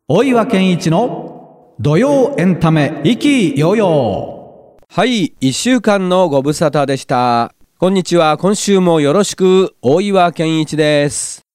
大岩健一の土曜エンタメ意気揚々。 はい、1週間のご無沙汰でした。こんにちは。今週もよろしく。大岩健一です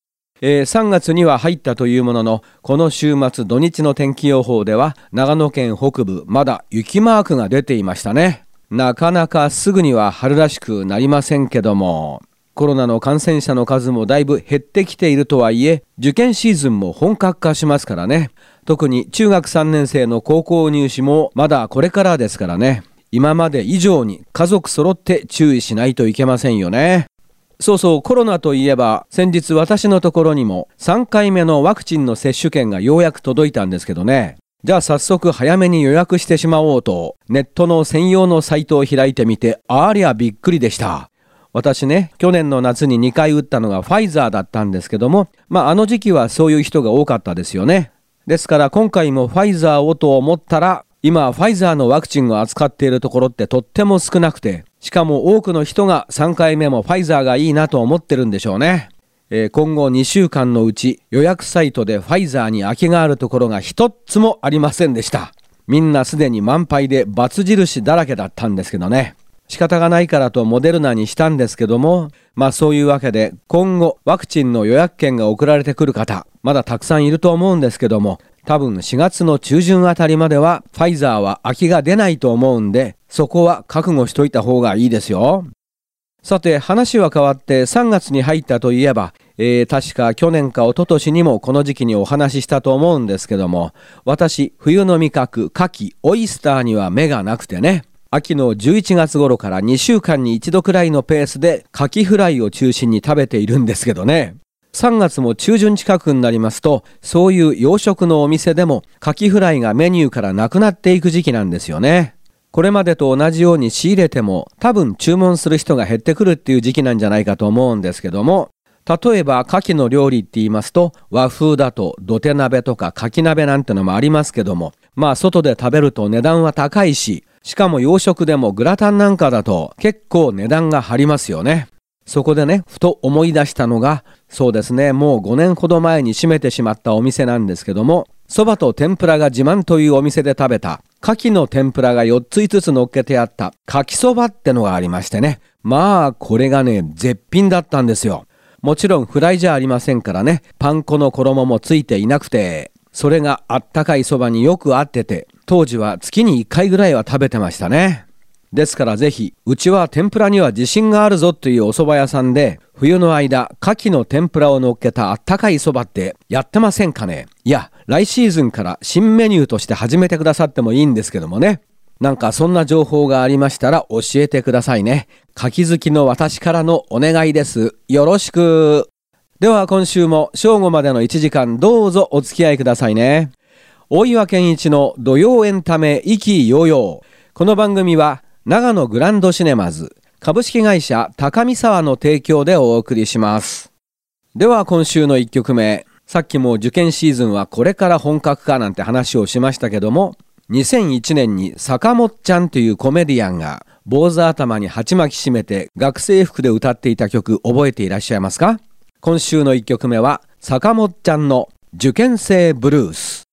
。3月には入ったというものの、この週末土日の天気予報では長野県北部まだ雪マークが出ていましたね。なかなかすぐには春らしくなりませんけども、コロナの感染者の数もだいぶ減ってきているとはいえ、受験シーズンも本格化しますからね。特に中学3年生の高校入試もまだこれからですからね。今まで以上に家族揃って注意しないといけませんよね。そうそう、コロナといえば先日私のところにも3回目のワクチンの接種券がようやく届いたんですけどね。じゃあ早速早めに予約してしまおうとネットの専用のサイトを開いてみて、ありゃびっくりでした。私ね、去年の夏に2回打ったのがファイザーだったんですけども、あの時期はそういう人が多かったですよね。ですから今回もファイザーをと思ったら、今ファイザーのワクチンを扱っているところってとっても少なくて、しかも多くの人が3回目もファイザーがいいなと思ってるんでしょうね。今後2週間のうち予約サイトでファイザーに空きがあるところが一つもありませんでした。みんなすでに満杯で×印だらけだったんですけどね。仕方がないからとモデルナにしたんですけども、そういうわけで今後ワクチンの予約券が送られてくる方、まだたくさんいると思うんですけども、多分4月の中旬あたりまではファイザーは空きが出ないと思うんで、そこは覚悟しといた方がいいですよ。さて話は変わって3月に入ったといえば、確か去年か一昨年にもこの時期にお話ししたと思うんですけども、私冬の味覚牡蠣オイスターには目がなくてね、秋の11月頃から2週間に1度くらいのペースでカキフライを中心に食べているんですけどね。3月も中旬近くになりますと、そういう洋食のお店でもカキフライがメニューからなくなっていく時期なんですよね。これまでと同じように仕入れても多分注文する人が減ってくるっていう時期なんじゃないかと思うんですけども、例えば牡蠣の料理って言いますと、和風だと土手鍋とか牡蠣鍋なんてのもありますけども、外で食べると値段は高いし、しかも洋食でもグラタンなんかだと結構値段が張りますよね。そこでね、ふと思い出したのが、そうですね、もう5年ほど前に閉めてしまったお店なんですけども、そばと天ぷらが自慢というお店で食べた牡蠣の天ぷらが4つ5つ乗っけてあった牡蠣そばってのがありましてね。これがね、絶品だったんですよ。もちろんフライじゃありませんからね、パン粉の衣もついていなくて、それがあったかいそばによく合ってて、当時は月に1回ぐらいは食べてましたね。ですからぜひ、うちは天ぷらには自信があるぞというお蕎麦屋さんで、冬の間牡蠣の天ぷらを乗っけたあったかいそばってやってませんかね。いや、来シーズンから新メニューとして始めてくださってもいいんですけどもね。なんかそんな情報がありましたら教えてくださいね。牡蠣好きの私からのお願いです。よろしく。では今週も正午までの1時間どうぞお付き合いくださいね。大岩健一の土曜エンタメ意気揚々。この番組は長野グランドシネマズ株式会社高見沢の提供でお送りします。では今週の1曲目。さっきも受験シーズンはこれから本格化なんて話をしましたけども、2001年に坂本ちゃんというコメディアンが坊主頭に鉢巻き締めて学生服で歌っていた曲、覚えていらっしゃいますか？今週の1曲目は坂本ちゃんの受験生ブルース。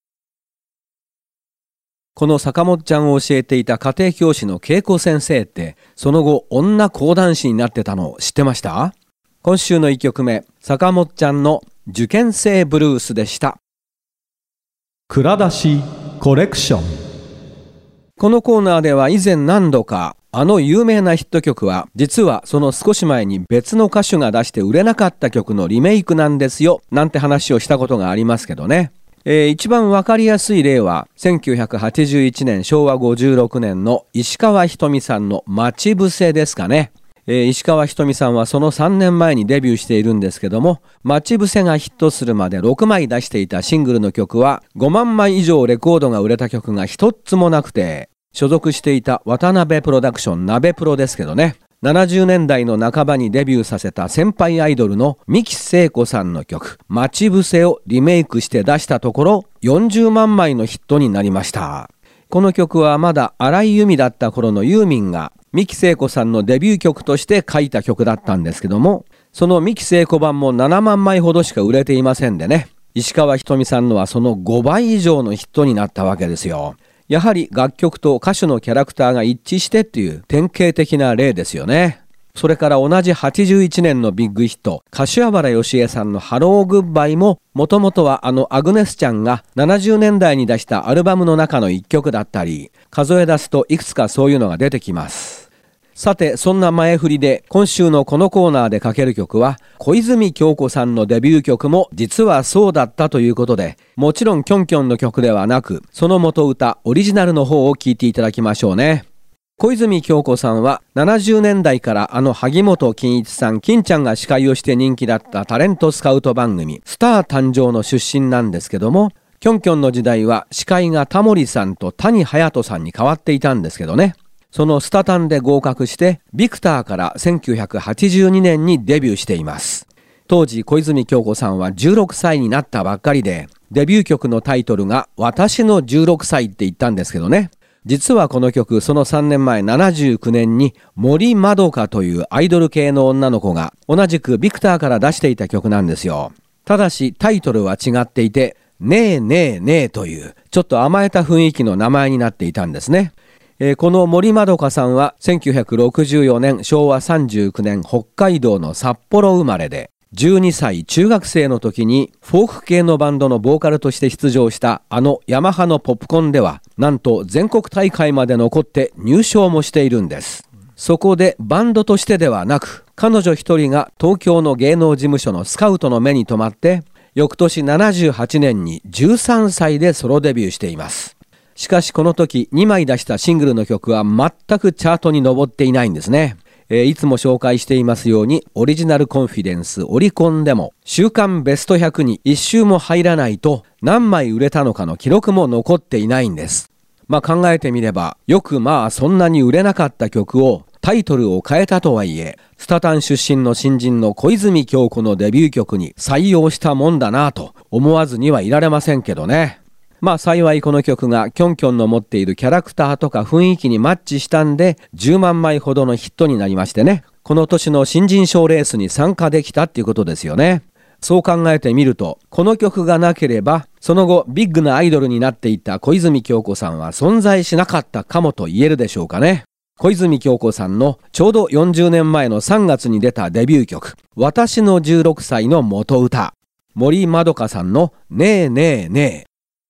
この坂本ちゃんを教えていた家庭教師の恵子先生って、その後女講談師になってたの知ってました？今週の1曲目、坂本ちゃんの受験生ブルースでした。 蔵出しコレクション。 このコーナーでは以前何度かあの有名なヒット曲は実はその少し前に別の歌手が出して売れなかった曲のリメイクなんですよなんて話をしたことがありますけどね。一番わかりやすい例は1981年昭和56年の石川ひとみさんの待ち伏せですかね。石川ひとみさんはその3年前にデビューしているんですけども、待ち伏せがヒットするまで6枚出していたシングルの曲は5万枚以上レコードが売れた曲が一つもなくて、所属していた渡辺プロダクション鍋プロですけどね、70年代の半ばにデビューさせた先輩アイドルの三木聖子さんの曲待ち伏せをリメイクして出したところ40万枚のヒットになりました。この曲はまだ荒井由実だった頃のユーミンが三木聖子さんのデビュー曲として書いた曲だったんですけども、その三木聖子版も7万枚ほどしか売れていませんでね、 石川ひとみさんのはその5倍以上のヒットになったわけですよ。やはり楽曲と歌手のキャラクターが一致してっていう典型的な例ですよね。それから同じ81年のビッグヒット、柏原芳恵さんのハローグッバイも、もともとはアグネスちゃんが70年代に出したアルバムの中の一曲だったり、数え出すといくつかそういうのが出てきます。さて、そんな前振りで今週のこのコーナーでかける曲は、小泉今日子さんのデビュー曲も実はそうだったということで、もちろんキョンキョンの曲ではなく、その元歌オリジナルの方を聴いていただきましょうね。小泉今日子さんは70年代から萩本欽一さん、金ちゃんが司会をして人気だったタレントスカウト番組スター誕生の出身なんですけども、キョンキョンの時代は司会がタモリさんと谷隼人さんに変わっていたんですけどね。そのスタタンで合格してビクターから1982年にデビューしています。当時小泉今日子さんは16歳になったばっかりで、デビュー曲のタイトルが私の16歳って言ったんですけどね。実はこの曲、その3年前79年に森まどかというアイドル系の女の子が同じくビクターから出していた曲なんですよ。ただしタイトルは違っていて、ねえねえねえというちょっと甘えた雰囲気の名前になっていたんですね。この森まどかさんは1964年昭和39年北海道の札幌生まれで、12歳中学生の時にフォーク系のバンドのボーカルとして出場したヤマハのポップコンではなんと全国大会まで残って入賞もしているんです。そこでバンドとしてではなく、彼女一人が東京の芸能事務所のスカウトの目に留まって、翌年78年に13歳でソロデビューしています。しかしこの時2枚出したシングルの曲は全くチャートに上っていないんですね。いつも紹介していますようにオリジナルコンフィデンスオリコンでも週間ベスト100に1週も入らないと何枚売れたのかの記録も残っていないんです。考えてみればよくそんなに売れなかった曲をタイトルを変えたとはいえ、スタタン出身の新人の小泉今日子のデビュー曲に採用したもんだなと思わずにはいられませんけどね。幸いこの曲がキョンキョンの持っているキャラクターとか雰囲気にマッチしたんで10万枚ほどのヒットになりましてね、この年の新人賞レースに参加できたっていうことですよね。そう考えてみると、この曲がなければその後ビッグなアイドルになっていた小泉今日子さんは存在しなかったかもと言えるでしょうかね。小泉今日子さんのちょうど40年前の3月に出たデビュー曲、私の16歳の元歌、森まどかさんのねえねえねえ。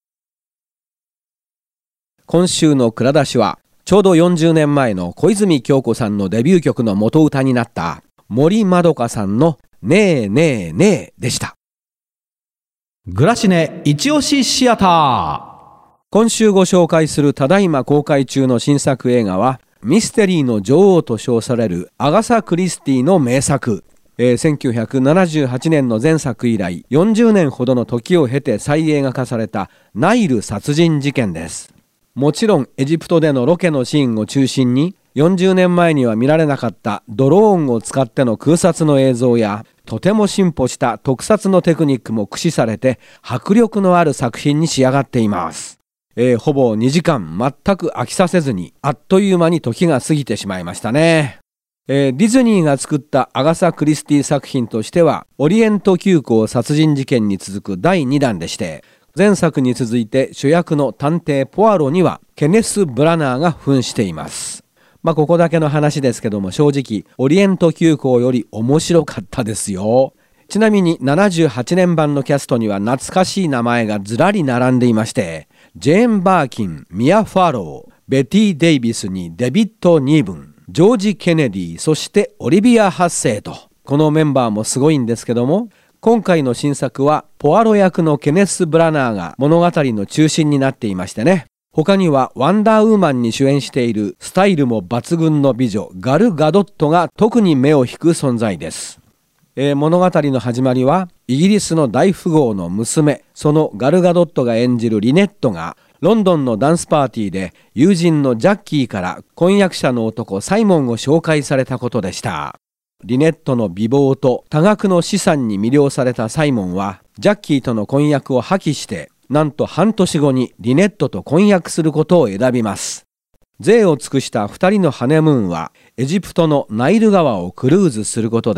今週の蔵出しはちょうど40年前の小泉今日子さんのデビュー曲の元歌になった森まどかさんのねえねえねえでした。 グラシネ一押しシアター。 今週ご紹介するただいま公開中の新作映画はミステリーの女王と称されるアガサ・クリスティの名作、1978年の前作以来40年ほどの時を経て再映画化されたナイル殺人事件です。もちろんエジプトでのロケのシーンを中心に40年前には見られなかったドローンを使っての空撮の映像やとても進歩した特撮のテクニックも駆使されて迫力のある作品に仕上がっています。ほぼ2時間全く飽きさせずにあっという間に時が過ぎてしまいましたね。ディズニーが作ったアガサ・クリスティ作品としてはオリエント急行殺人事件に続く第2弾でして、前作に続いて主役の探偵ポアロにはケネス・ブラナーが扮しています。ここだけの話ですけども、正直オリエント急行より面白かったですよ。ちなみに78年版のキャストには懐かしい名前がずらり並んでいまして、ジェーン・バーキン、ミア・ファロー、ベティ・デイビスにデビッド・ニーブン、ジョージ・ケネディ、そしてオリビア・ハッセイと、このメンバーもすごいんですけども、今回の新作はポアロ役のケネス・ブラナーが物語の中心になっていましてね、他にはワンダーウーマンに主演しているスタイルも抜群の美女ガル・ガドットが特に目を引く存在です。物語の始まりはイギリスの大富豪の娘、そのガル・ガドットが演じるリネットがロンドンのダンスパーティーで友人のジャッキーから婚約者の男サイモンを紹介されたことでした。リネットの美貌と多額の資産に魅了されたサイモンはジャッキーとの婚約を破棄して、なんと半年後にリネットと婚約することを選びます。贅を尽くした2人のハネムーンはエジプトのナイル川をクルーズすることで、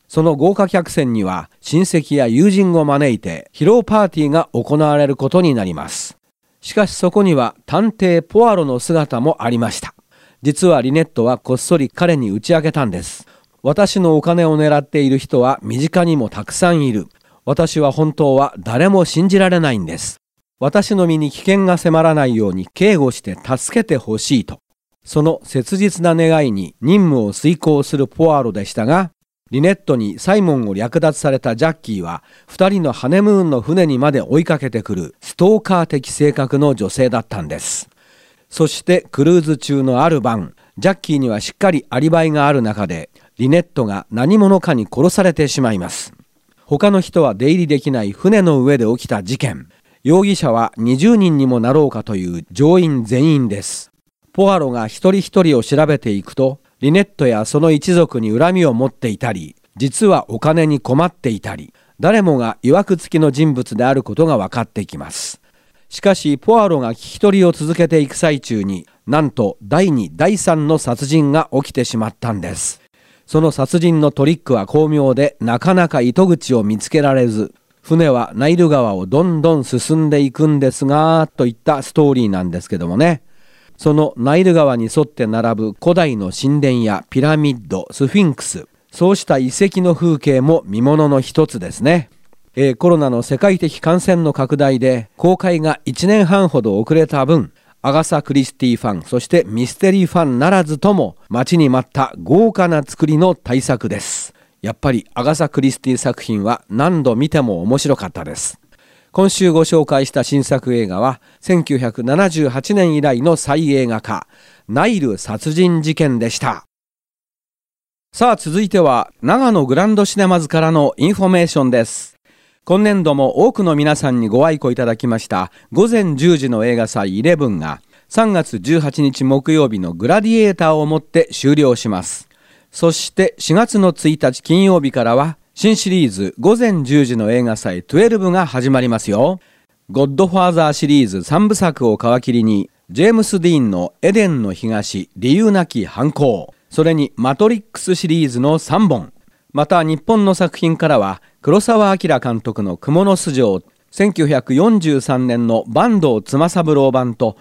その豪華客船には親戚や友人を招いて披露パーティーが行われることになります。しかしそこには探偵ポアロの姿もありました。実はリネットはこっそり彼に打ち明けたんです。私のお金を狙っている人は身近にもたくさんいる。私は本当は誰も信じられないんです。私の身に危険が迫らないように警護して助けてほしいと。その切実な願いに任務を遂行するポアロでしたが、リネットにサイモンを略奪されたジャッキーは2人のハネムーンの船にまで追いかけてくるストーカー的性格の女性だったんです。そしてクルーズ中のある晩、ジャッキーにはしっかりアリバイがある中でリネットが何者かに殺されてしまいます。他の人は出入りできない船の上で起きた事件。容疑者は20人にもなろうかという乗員全員です。ポアロが一人一人を調べていくと、リネットやその一族に恨みを持っていたり、実はお金に困っていたり、誰もが曰く付きの人物であることが分かってきます。しかしポアロが聞き取りを続けていく最中に、なんと第2、第3の殺人が起きてしまったんです。その殺人のトリックは巧妙で、なかなか糸口を見つけられず、船はナイル川をどんどん進んでいくんですが、といったストーリーなんですけどもね。そのナイル川に沿って並ぶ古代の神殿やピラミッド、スフィンクス、そうした遺跡の風景も見ものの一つですね。コロナの世界的感染の拡大で公開が1年半ほど遅れた分、アガサ・クリスティファン、そしてミステリーファンならずとも待ちに待った豪華な作りの大作です。やっぱりアガサ・クリスティ作品は何度見ても面白かったです。今週ご紹介した新作映画は1978年以来の再映画化、ナイル殺人事件でした。さあ続いては長野グランドシネマズからのインフォメーションです。今年度も多くの皆さんにご愛顧いただきました午前10時の映画祭11が3月18日木曜日のグラディエーターをもって終了します。そして4月の1日金曜日からは新シリーズ午前10時の映画祭12が始まりますよ。ゴッドファーザーシリーズ3部作を皮切りに、ジェームス・ディーンのエデンの東、理由なき犯行、それにマトリックスシリーズの3本、また日本の作品からは黒澤明監督の蜘蛛巣城、1943年の坂東妻三郎版と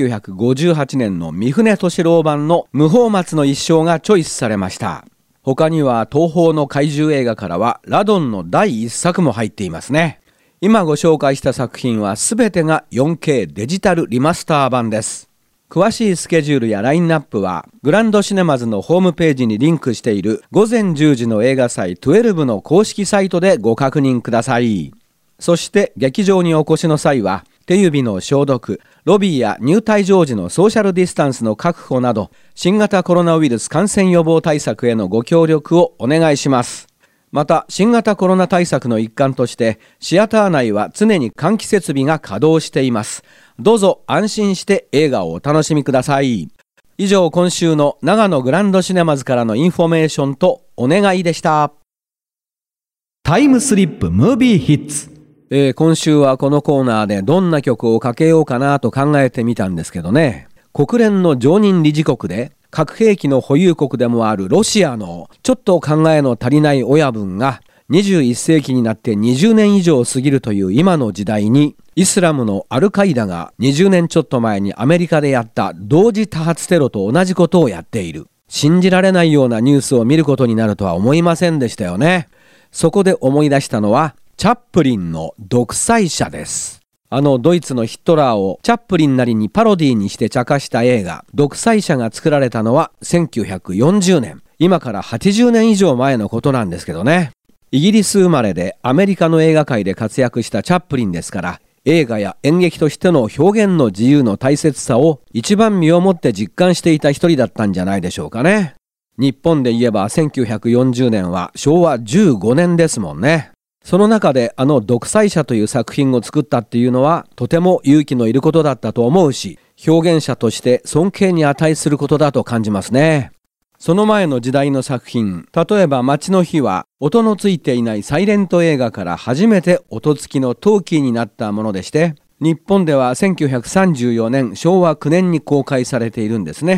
1958年の三船敏郎版の無法松の一生がチョイスされました。他には東宝の怪獣映画からはラドンの第1作も入っていますね。今ご紹介した作品はすべてが 4K デジタルリマスター版です。詳しいスケジュールやラインナップはグランドシネマズのホームページにリンクしている午前10時の映画祭12の公式サイトでご確認ください。そして劇場にお越しの際は手指の消毒、ロビーや入退場時のソーシャルディスタンスの確保など新型コロナウイルス感染予防対策へのご協力をお願いします。また新型コロナ対策の一環としてシアター内は常に換気設備が稼働しています。どうぞ安心して映画をお楽しみください。以上今週の長野グランドシネマズからのインフォメーションとお願いでした。 タイムスリップムービーヒッツ。 今週はこのコーナーでどんな曲をかけようかなと考えてみたんですけどね、国連の常任理事国で核兵器の保有国でもあるロシアのちょっと考えの足りない親分が21世紀になって20年以上過ぎるという今の時代に、イスラムのアルカイダが20年ちょっと前にアメリカでやった同時多発テロと同じことをやっている。信じられないようなニュースを見ることになるとは思いませんでしたよね。そこで思い出したのはチャップリンの独裁者です。ドイツのヒトラーをチャップリンなりにパロディにして茶化した映画独裁者が作られたのは1940年。今から80年以上前のことなんですけどね。イギリス生まれでアメリカの映画界で活躍したチャップリンですから、映画や演劇としての表現の自由の大切さを一番身をもって実感していた一人だったんじゃないでしょうかね。日本で言えば1940年は昭和15年ですもんね。その中で独裁者という作品を作ったっていうのはとても勇気のいることだったと思うし、表現者として尊敬に値することだと感じますね。その前の時代の作品、例えば街の日は音のついていないサイレント映画から初めて音付きのトーキーになったものでして、日本では1934年昭和9年に公開されているんですね。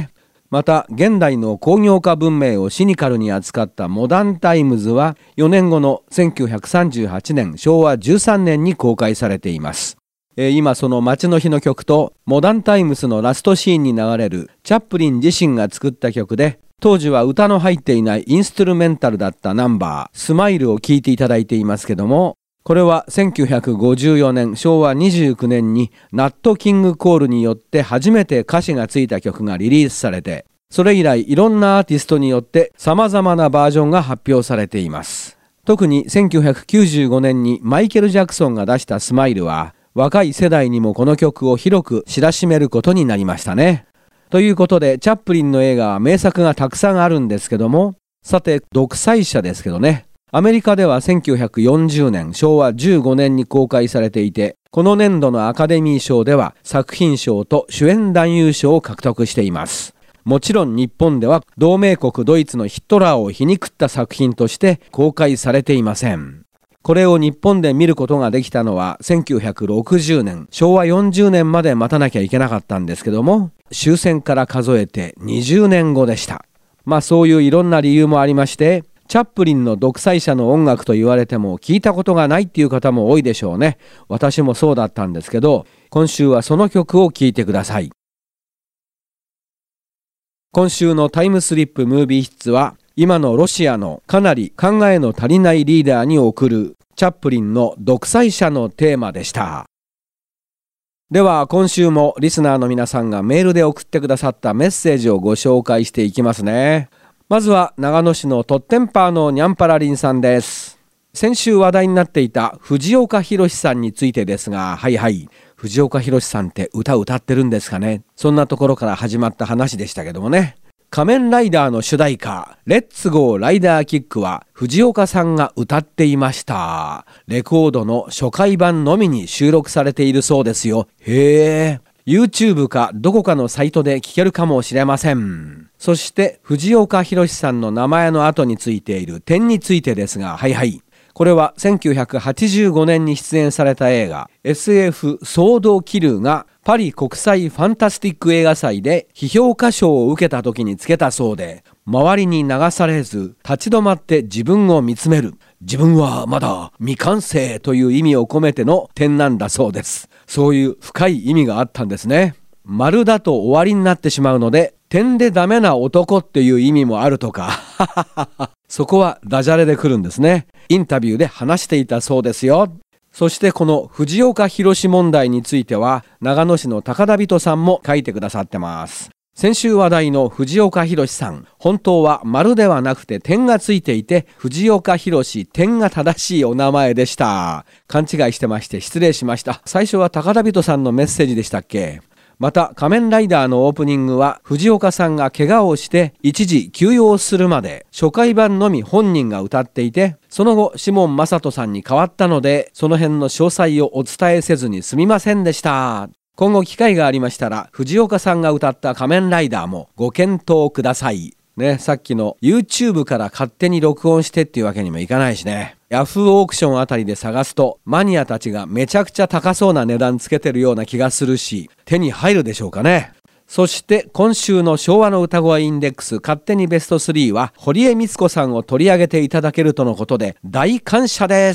また現代の工業化文明をシニカルに扱ったモダンタイムズは4年後の1938年昭和13年に公開されています。今その街の日の曲とモダンタイムズのラストシーンに流れるチャップリン自身が作った曲で、当時は歌の入っていないインストゥルメンタルだったナンバースマイルを聴いていただいていますけども、これは1954年昭和29年にナット・キング・コールによって初めて歌詞がついた曲がリリースされて、それ以来いろんなアーティストによって様々なバージョンが発表されています。特に1995年にマイケル・ジャクソンが出したスマイルは若い世代にもこの曲を広く知らしめることになりましたね。ということでチャップリンの映画は名作がたくさんあるんですけども、さて独裁者ですけどね、アメリカでは1940年昭和15年に公開されていて、この年度のアカデミー賞では作品賞と主演男優賞を獲得しています。もちろん日本では同盟国ドイツのヒトラーを皮肉った作品として公開されていません。これを日本で見ることができたのは1960年、昭和40年まで待たなきゃいけなかったんですけども、終戦から数えて20年後でした。そういういろんな理由もありまして、チャップリンの独裁者の音楽と言われても聞いたことがないっていう方も多いでしょうね。私もそうだったんですけど、今週はその曲を聴いてください。今週のタイムスリップムービーヒッツは、今のロシアのかなり考えの足りないリーダーに送るチャップリンの独裁者のテーマでした。では今週もリスナーの皆さんがメールで送ってくださったメッセージをご紹介していきますね。まずは長野市のトッテンパーのニャンパラリンさんです。先週話題になっていた藤岡弘さんについてですが、藤岡弘さんって歌ってるんですかね。そんなところから始まった話でしたけどもね。仮面ライダーの主題歌レッツゴーライダーキックは藤岡さんが歌っていました。レコードの初回版のみに収録されているそうですよ。へー、YouTube かどこかのサイトで聴けるかもしれません。そして藤岡弘さんの名前の後についている点についてですが、これは1985年に出演された映画 SF ソードキルがパリ国際ファンタスティック映画祭で批評家賞を受けた時につけたそうで、周りに流されず立ち止まって自分を見つめる、自分はまだ未完成という意味を込めての点なんだそうです。そういう深い意味があったんですね。丸だと終わりになってしまうので、点でダメな男っていう意味もあるとかそこはダジャレで来るんですね。インタビューで話していたそうですよ。そしてこの藤岡弘問題については長野市の高田人さんも書いてくださってます。先週話題の藤岡弘さん、本当は丸ではなくて点がついていて藤岡弘点が正しいお名前でした。勘違いしてまして失礼しました。最初は高田人さんのメッセージでしたっけ。また仮面ライダーのオープニングは藤岡さんが怪我をして一時休養するまで初回版のみ本人が歌っていて、その後シモン正人さんに変わったのでその辺の詳細をお伝えせずにすみませんでした。今後機会がありましたら藤岡さんが歌った仮面ライダーもご検討くださいね。さっきの YouTube から勝手に録音してっていうわけにもいかないしね。ヤフーオークションあたりで探すとマニアたちがめちゃくちゃ高そうな値段つけてるような気がするし、手に入るでしょうかね。そして今週の昭和の歌声インデックス勝手にベスト3は堀江光子さんを取り上げていただけるとのことで大感謝です。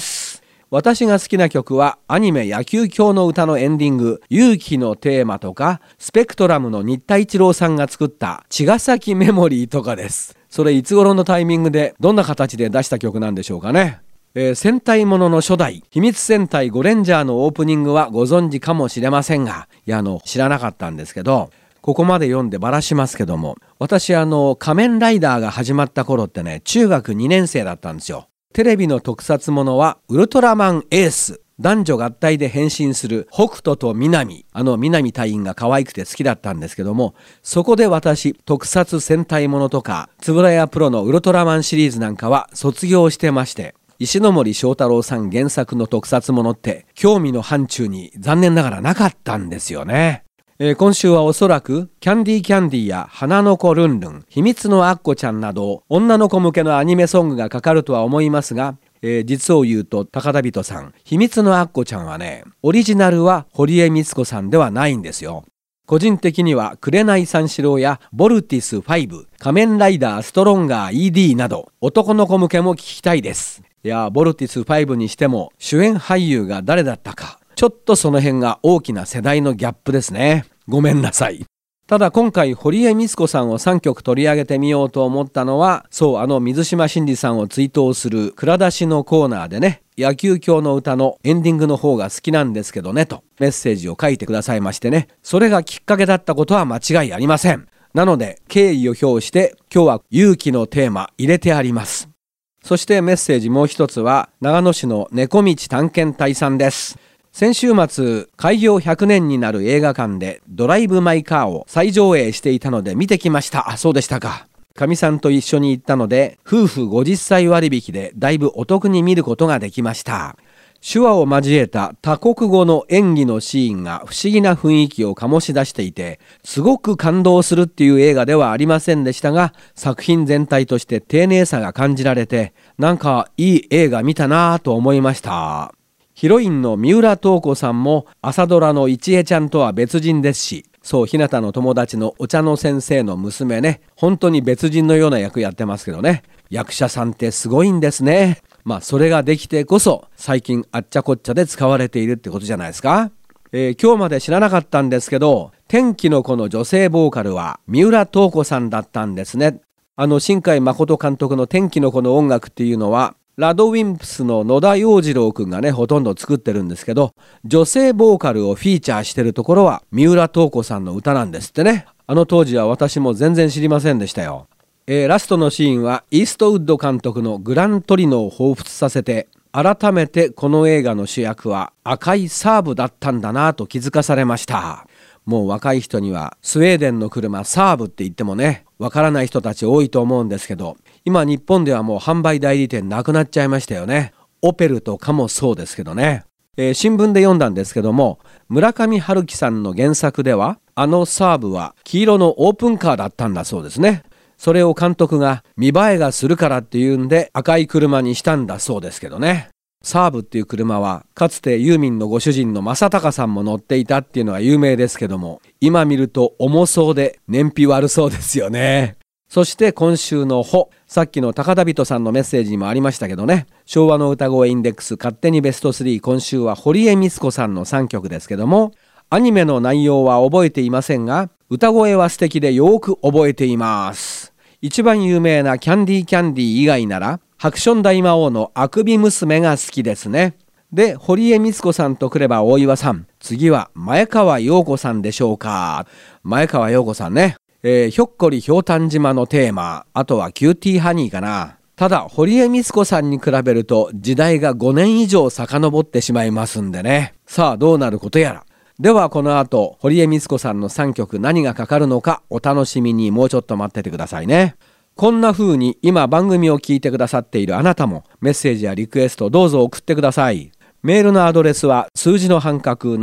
私が好きな曲はアニメ野球狂の歌のエンディング勇気のテーマとか、スペクトラムの新田一郎さんが作った茅ヶ崎メモリーとかです。それいつ頃のタイミングでどんな形で出した曲なんでしょうかね。戦隊ものの初代秘密戦隊ゴレンジャーのオープニングはご存知かもしれませんが、知らなかったんですけど、ここまで読んでばらしますけども、私仮面ライダーが始まった頃ってね、中学2年生だったんですよ。テレビの特撮ものはウルトラマンエース、男女合体で変身する北斗と南、南隊員が可愛くて好きだったんですけども、そこで私特撮戦隊ものとか円谷プロのウルトラマンシリーズなんかは卒業してまして、石ノ森章太郎さん原作の特撮ものって興味の範疇に残念ながらなかったんですよね。今週はおそらくキャンディーや花の子ルンルン、秘密のアッコちゃんなど女の子向けのアニメソングがかかるとは思いますが、実を言うと高田人さん、秘密のアッコちゃんはね、オリジナルは堀江光子さんではないんですよ。 個人的には紅三四郎やボルティス5、仮面ライダーストロンガー ED など男の子向けも聞きたいです。いやボルティス5にしても主演俳優が誰だったか、ちょっとその辺が大きな世代のギャップですね。ごめんなさい。ただ今回堀江光子さんを3曲取り上げてみようと思ったのは、そう水島新司さんを追悼する蔵出しのコーナーでね、野球狂の歌のエンディングの方が好きなんですけどねとメッセージを書いてくださいましてね、それがきっかけだったことは間違いありません。なので敬意を表して今日は勇気のテーマ入れてあります。そしてメッセージもう一つは長野市の猫道探検隊さんです。先週末開業100年になる映画館でドライブマイカーを再上映していたので見てきました。そうでしたか。かみさんと一緒に行ったので夫婦50歳割引でだいぶお得に見ることができました。手話を交えた多国語の演技のシーンが不思議な雰囲気を醸し出していて、すごく感動するっていう映画ではありませんでしたが、作品全体として丁寧さが感じられて、なんかいい映画見たなぁと思いました。ヒロインの三浦透子さんも朝ドラの一恵ちゃんとは別人ですし、そう日向の友達のお茶の先生の娘ね、本当に別人のような役やってますけどね、役者さんってすごいんですね。それができてこそ最近あっちゃこっちゃで使われているってことじゃないですか。今日まで知らなかったんですけど、天気の子の女性ボーカルは三浦透子さんだったんですね。新海誠監督の天気の子の音楽っていうのはラドウィンプスの野田洋次郎くんがねほとんど作ってるんですけど、女性ボーカルをフィーチャーしてるところは三浦透子さんの歌なんですってね。当時は私も全然知りませんでしたよ。ラストのシーンはイーストウッド監督のグラントリノを彷彿させて、改めてこの映画の主役は赤いサーブだったんだなと気づかされました。もう若い人にはスウェーデンの車サーブって言ってもねわからない人たち多いと思うんですけど、今日本ではもう販売代理店なくなっちゃいましたよね。オペルとかもそうですけどね。新聞で読んだんですけども、村上春樹さんの原作ではサーブは黄色のオープンカーだったんだそうですね。それを監督が見栄えがするからっていうんで赤い車にしたんだそうですけどね。サーブっていう車はかつてユーミンのご主人の正隆さんも乗っていたっていうのが有名ですけども、今見ると重そうで燃費悪そうですよね。そして今週のさっきの高田人さんのメッセージにもありましたけどね、昭和の歌声インデックス勝手にベスト3、今週は堀江光子さんの3曲ですけども、アニメの内容は覚えていませんが歌声は素敵でよく覚えています。一番有名なキャンディーキャンディー以外ならハクション大魔王のあくび娘が好きですね。で、堀江光子さんとくれば大岩さん、次は前川陽子さんでしょうか。前川陽子さんね、ひょっこりひょうたん島のテーマ、あとはキューティーハニーかな。ただ堀江光子さんに比べると時代が5年以上遡ってしまいますんでね、さあどうなることやら。ではこの後堀江光子さんの3曲何がかかるのかお楽しみに。もうちょっと待っててくださいね。こんな風に今番組を聞いてくださっているあなたもメッセージやリクエストどうぞ送ってください。メールのアドレスは数字の半角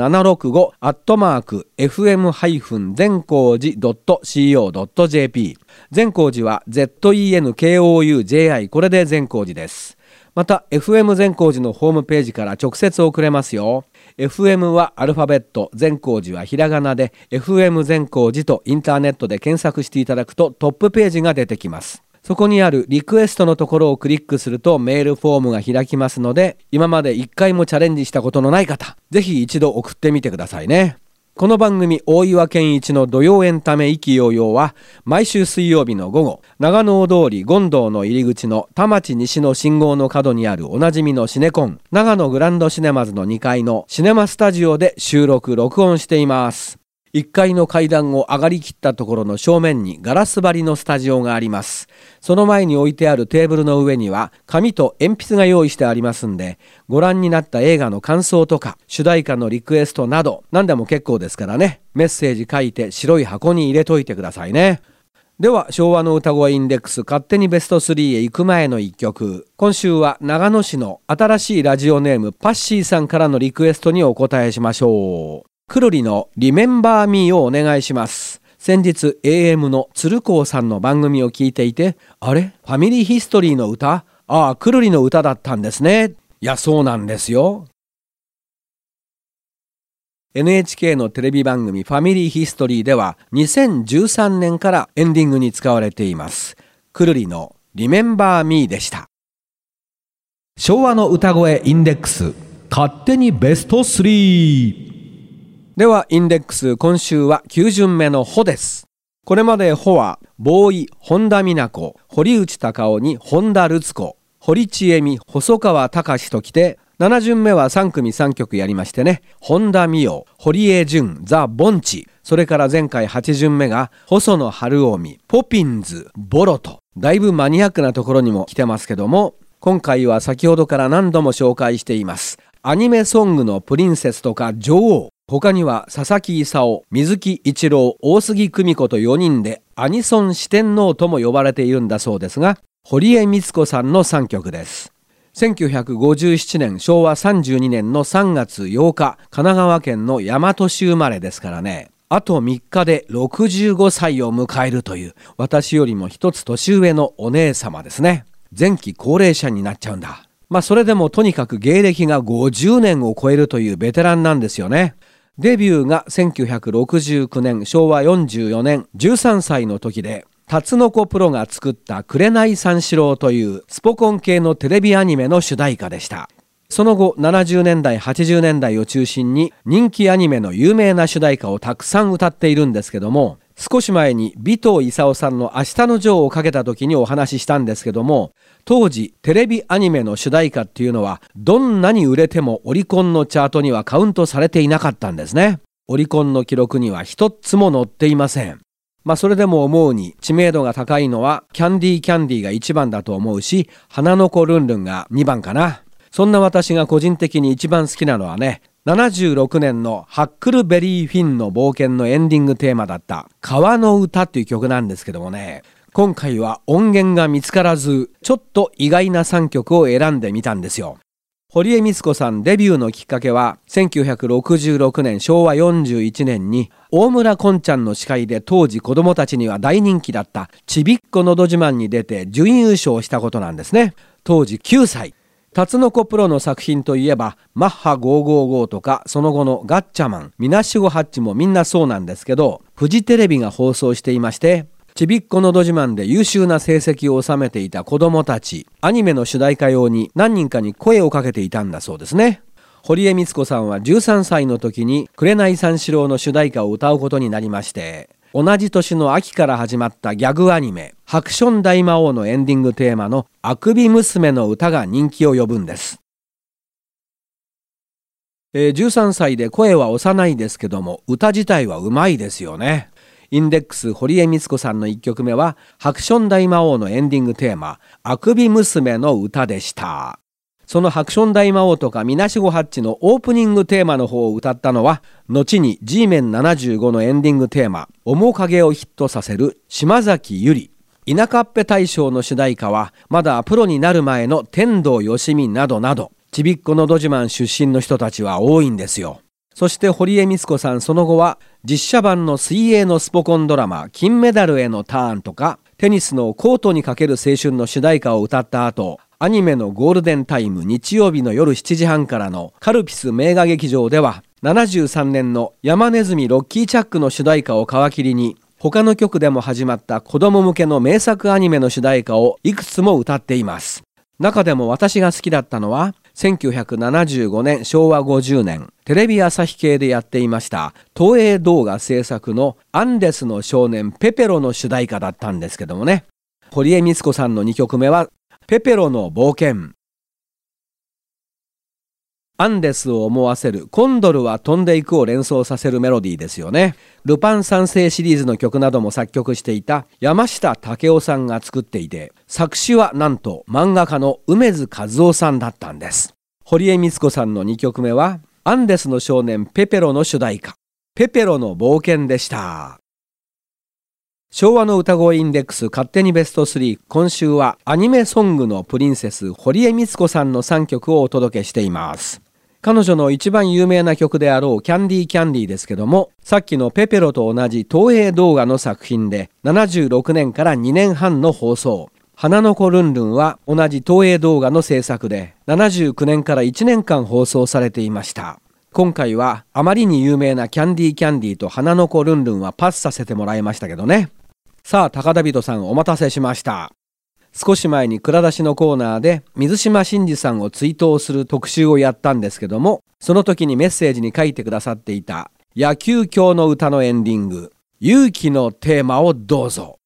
765@fm- 善光寺 .co.jp。 善光寺は ZENKOUJI、 これで善光寺です。また FM 善光寺のホームページから直接送れますよ。 FM はアルファベット、善光寺はひらがなで FM 善光寺とインターネットで検索していただくとトップページが出てきます。そこにあるリクエストのところをクリックするとメールフォームが開きますので、今まで1回もチャレンジしたことのない方、ぜひ一度送ってみてくださいね。この番組大岩健一の土曜エンタメ意気揚々は毎週水曜日の午後、長野大通り権堂の入り口の田町西の信号の角にあるおなじみのシネコン長野グランドシネマズの2階のシネマスタジオで収録録音しています。1階の階段を上がりきったところの正面にガラス張りのスタジオがあります。その前に置いてあるテーブルの上には紙と鉛筆が用意してありますんで、ご覧になった映画の感想とか主題歌のリクエストなど何でも結構ですからね、メッセージ書いて白い箱に入れといてくださいね。では昭和の歌声インデックス勝手にベスト3へ行く前の1曲、今週は長野市の新しいラジオネームパッシーさんからのリクエストにお答えしましょう。くるりのリメンバーミーをお願いします。先日 AM の鶴光さんの番組を聞いていて、あれファミリーヒストリーの歌、くるりの歌だったんですね。いやそうなんですよ。 NHK のテレビ番組ファミリーヒストリーでは2013年からエンディングに使われています。くるりのリメンバーミーでした。 昭和の歌声インデックス勝手にベスト3。 ではインデックス、今週は9巡目のホです。これまでホはボーイ本田美奈子、堀内孝雄に本田ルツ子、堀ちえみ、細川隆ときて、7巡目は3組3曲やりましてね、本田美代、堀江純、ザ・ボンチ、それから前回8巡目が細野晴臣、ポピンズ、ボロと、だいぶマニアックなところにも来てますけども、今回は先ほどから何度も紹介していますアニメソングのプリンセスとか女王、他には佐々木勲、水木一郎、大杉久美子と4人でアニソン四天王とも呼ばれているんだそうですが、堀江光子さんの3曲です。1957年昭和32年の3月8日、神奈川県の大和市生まれですからね、あと3日で65歳を迎えるという、私よりも一つ年上のお姉様ですね。前期高齢者になっちゃうんだ。それでもとにかく芸歴が50年を超えるというベテランなんですよね。デビューが1969年昭和44年13歳の時で、タツノコプロが作った紅三四郎というスポコン系のテレビアニメの主題歌でした。その後70年代80年代を中心に人気アニメの有名な主題歌をたくさん歌っているんですけども、少し前に尾藤勲さんの明日のジョーをかけた時にお話ししたんですけども、当時テレビアニメの主題歌っていうのはどんなに売れてもオリコンのチャートにはカウントされていなかったんですね。オリコンの記録には一つも載っていません。それでも思うに知名度が高いのはキャンディーが1番だと思うし、花の子ルンルンが2番かな。そんな私が個人的に一番好きなのはね、76年のハックルベリーフィンの冒険のエンディングテーマだった川の歌っていう曲なんですけどもね、今回は音源が見つからず、ちょっと意外な3曲を選んでみたんですよ。堀江光子さんデビューのきっかけは1966年昭和41年に大村こんちゃんの司会で当時子供たちには大人気だったちびっこのど自慢に出て準優勝したことなんですね。当時9歳。タツノコプロの作品といえばマッハ555とか、その後のガッチャマン、みなしごハッチもみんなそうなんですけど、フジテレビが放送していまして、ちびっこのど自慢で優秀な成績を収めていた子供たち、アニメの主題歌用に何人かに声をかけていたんだそうですね。堀江光子さんは13歳の時に紅三四郎の主題歌を歌うことになりまして、同じ年の秋から始まったギャグアニメハクション大魔王のエンディングテーマのあくび娘の歌が人気を呼ぶんです。13歳で声は幼いですけども、歌自体はうまいですよね。インデックス堀江光子さんの1曲目はハクション大魔王のエンディングテーマあくび娘の歌でした。そのハクション大魔王とかみなしごハッチのオープニングテーマの方を歌ったのは、後に G メン75のエンディングテーマ面影をヒットさせる島崎ゆり。田舎っぺ大賞の主題歌はまだプロになる前の天童よしみなどなど、ちびっこのど自慢出身の人たちは多いんですよ。そして堀江光子さん、その後は実写版の水泳のスポコンドラマ金メダルへのターンとか、テニスのコートにかける青春の主題歌を歌った後、アニメのゴールデンタイム日曜日の夜7時半からのカルピス名画劇場では73年の山ネズミロッキーチャックの主題歌を皮切りに、他の曲でも始まった子供向けの名作アニメの主題歌をいくつも歌っています。中でも私が好きだったのは1975年昭和50年テレビ朝日系でやっていました東映動画制作のアンデスの少年ペペロの主題歌だったんですけどもね。堀江光子さんの2曲目はペペロの冒険。アンデスを思わせるコンドルは飛んでいくを連想させるメロディーですよね。ルパン三世シリーズの曲なども作曲していた山下武夫さんが作っていて、作詞はなんと漫画家の梅津和夫さんだったんです。堀江光子さんの2曲目はアンデスの少年ペペロの主題歌ペペロの冒険でした。昭和の歌声インデックス勝手にベスト3、今週はアニメソングのプリンセス堀江光子さんの3曲をお届けしています。彼女の一番有名な曲であろうキャンディーですけども、さっきのペペロと同じ東映動画の作品で76年から2年半の放送。花の子ルンルンは同じ東映動画の制作で79年から1年間放送されていました。 今回はあまりに有名なキャンディーと花の子ルンルンはパスさせてもらいましたけどね。さあ、高田人さんお待たせしました。少し前に蔵出しのコーナーで水島新司さんを追悼する特集をやったんですけども、その時にメッセージに書いてくださっていた野球狂の歌のエンディング、勇気のテーマをどうぞ。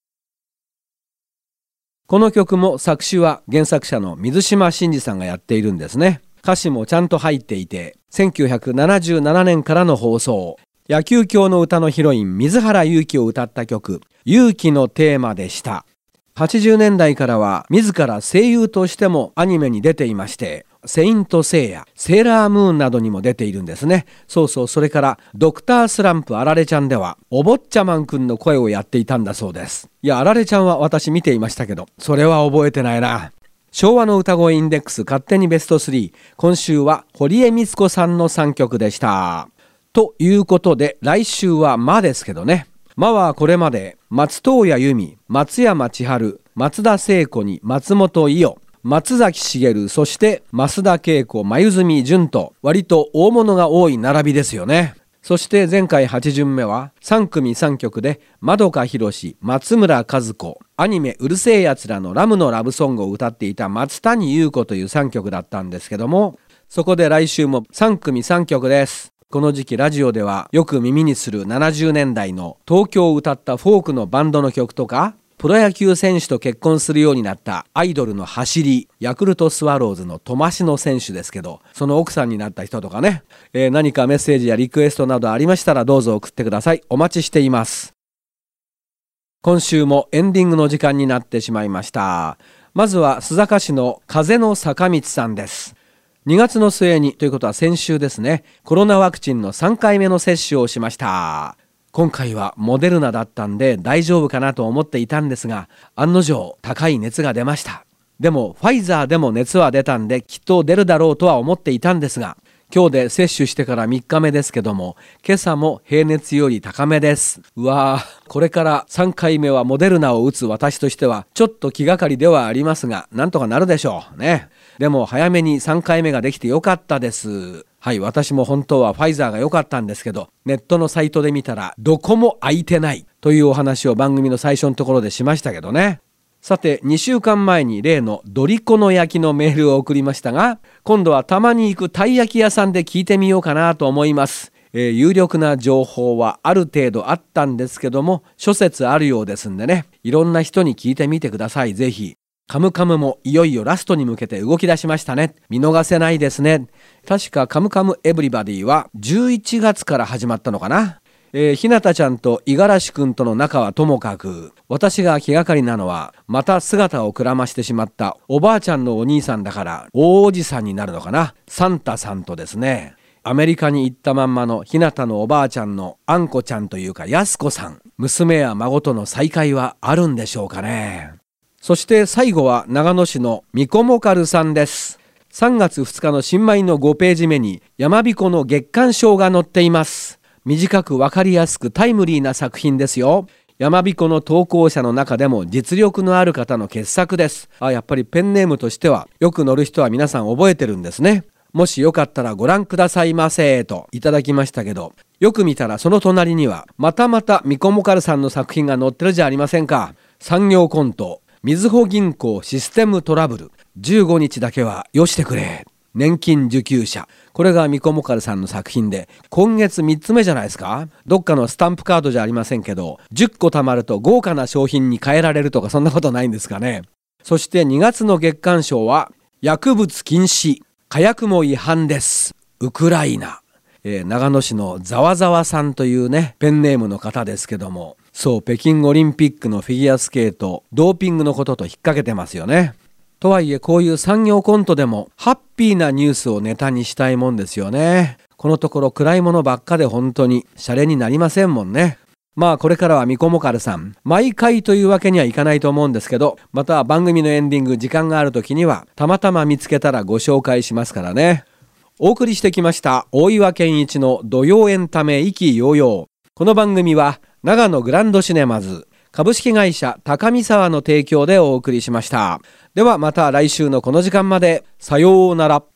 この曲も作詞は原作者の水島新司さんがやっているんですね。歌詞もちゃんと入っていて、1977年からの放送、野球狂の歌のヒロイン水原勇気を歌った曲、勇気のテーマでした。80年代からは自ら声優としてもアニメに出ていまして、セイントセイヤ、セーラームーンなどにも出ているんですね。そうそう、それからドクタースランプあられちゃんではお坊ちゃまんくんの声をやっていたんだそうです。いや、あられちゃんは私見ていましたけど、それは覚えてないな。昭和の歌声インデックス勝手にベスト3、今週は堀江光子さんの3曲でした。ということで来週は魔ですけどね。魔はこれまで松任谷由実、松山千春、松田聖子に松本伊代、松崎しげる、そして増田恵子、黛純と割と大物が多い並びですよね。そして前回8巡目は3組3曲で円香博士、松村和子、アニメうるせえやつらのラムのラブソングを歌っていた松谷優子という3曲だったんですけども、そこで来週も3組3曲です。この時期ラジオではよく耳にする70年代の東京を歌ったフォークのバンドの曲とか、プロ野球選手と結婚するようになったアイドルの走り、ヤクルトスワローズの苫篠選手ですけど、その奥さんになった人とかね、何かメッセージやリクエストなどありましたらどうぞ送ってください。お待ちしています。今週もエンディングの時間になってしまいました。まずは須坂市の風の坂道さんです。2月の末に、ということは先週ですね、コロナワクチンの3回目の接種をしました。今回はモデルナだったんで大丈夫かなと思っていたんですが、案の定高い熱が出ました。でもファイザーでも熱は出たんできっと出るだろうとは思っていたんですが、今日で接種してから3日目ですけども、今朝も平熱より高めです。うわー、これから3回目はモデルナを打つ私としてはちょっと気がかりではありますが、なんとかなるでしょうね。でも早めに3回目ができてよかったです。はい、私も本当はファイザーが良かったんですけど、ネットのサイトで見たらどこも空いてないというお話を番組の最初のところでしましたけどね。さて、2週間前に例のドリコの焼きのメールを送りましたが、今度はたまに行くたい焼き屋さんで聞いてみようかなと思います。有力な情報はある程度あったんですけども、諸説あるようですんでね、いろんな人に聞いてみてください。ぜひ。カムカムもいよいよラストに向けて動き出しましたね。見逃せないですね。確かカムカムエブリバディは11月から始まったのかな。ひなたちゃんと五十嵐くんとの仲はともかく、私が気がかりなのはまた姿をくらましてしまったおばあちゃんのお兄さんだから大おじさんになるのかな、サンタさんとですね、アメリカに行ったまんまのひなたのおばあちゃんのあんこちゃんというかやすこさん、娘や孫との再会はあるんでしょうかね。そして最後は長野市のみこもかるさんです。3月2日の新米の5ページ目に山彦の月刊賞が載っています。短くわかりやすくタイムリーな作品ですよ。山彦の投稿者の中でも実力のある方の傑作です。やっぱりペンネームとしてはよく載る人は皆さん覚えてるんですね。もしよかったらご覧くださいませといただきましたけど、よく見たらその隣にはまたみこもかるさんの作品が載ってるじゃありませんか。産業コント、みずほ銀行システムトラブル、15日だけはよしてくれ、年金受給者、これがみこもかるさんの作品で、今月3つ目じゃないですか。どっかのスタンプカードじゃありませんけど、10個貯まると豪華な商品に変えられるとか、そんなことないんですかね。そして2月の月刊賞は薬物禁止、火薬も違反です、ウクライナ。長野市のざわざわさんというねペンネームの方ですけども、そう北京オリンピックのフィギュアスケートドーピングのことと引っ掛けてますよね。とはいえこういう産業コントでもハッピーなニュースをネタにしたいもんですよね。このところ暗いものばっかで本当にシャレになりませんもんね。まあこれからはみこもかるさん毎回というわけにはいかないと思うんですけど、また番組のエンディング時間がある時にはたまたま見つけたらご紹介しますからね。お送りしてきました大岩健一の土曜エンタメ意気揚々。この番組は長野グランドシネマズ株式会社高見沢の提供でお送りしました。ではまた来週のこの時間まで。さようなら。